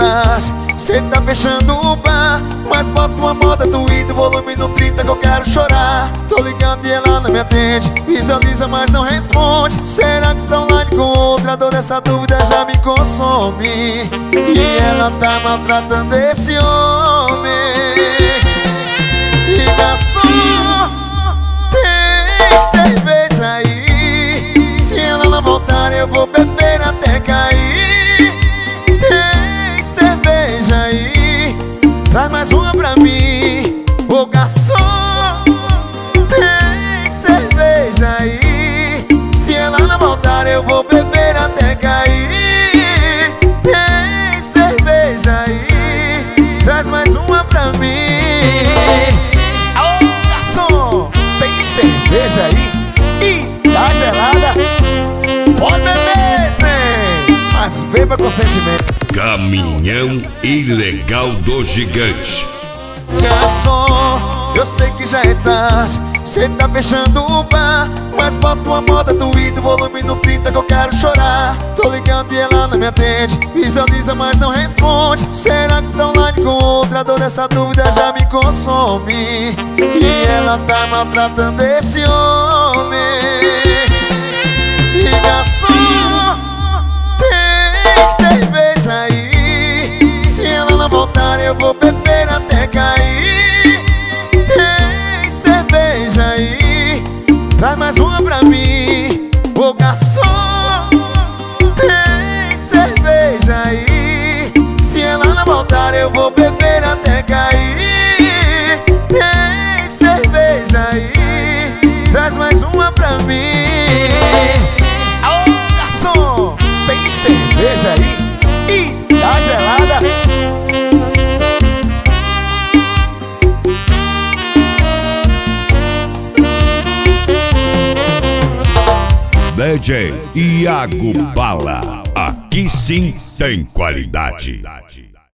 tarde, cê tá fechando o bar, mas bota uma moda doída, volume no 30 que eu quero chorar. Tô ligando e ela não me atende, visualiza mas não responde. Será que tá online com outra? A dor dessa dúvida já me consome. E ela tá maltratando esse homem. E garçom, tem cerveja aí? Se ela não voltar eu vou beber até cair. Tem cerveja aí? Traz mais uma pra mim. Ô garçom, tem cerveja aí? Se ela não voltar eu vou beber até cair. Tem cerveja aí? Traz mais uma pra mim. Ô garçom, tem cerveja aí? E tá gelada? Pode beber, trem, mas beba com sentimento. Caminhão ilegal do gigante. Garçom, eu sei que já é tarde, cê tá fechando o bar, mas bota uma moda doída, volume no 30 que eu quero chorar. Tô ligando e ela não me atende, visualiza mas não responde. Será que tá online com outra? A dor dessa dúvida já me consome. E ela tá maltratando esse homem. E garçom, tem cerveja aí? Se ela não voltar eu vou beber até cair. Tem cerveja aí? Traz mais uma pra mim. Ô garçom, tem cerveja aí? Se ela não voltar eu vou beber até cair. Tem cerveja aí? Traz mais uma pra mim. Ô garçom, tem cerveja aí? E tá gelada? DJ Iago Bala. Aqui sim tem qualidade.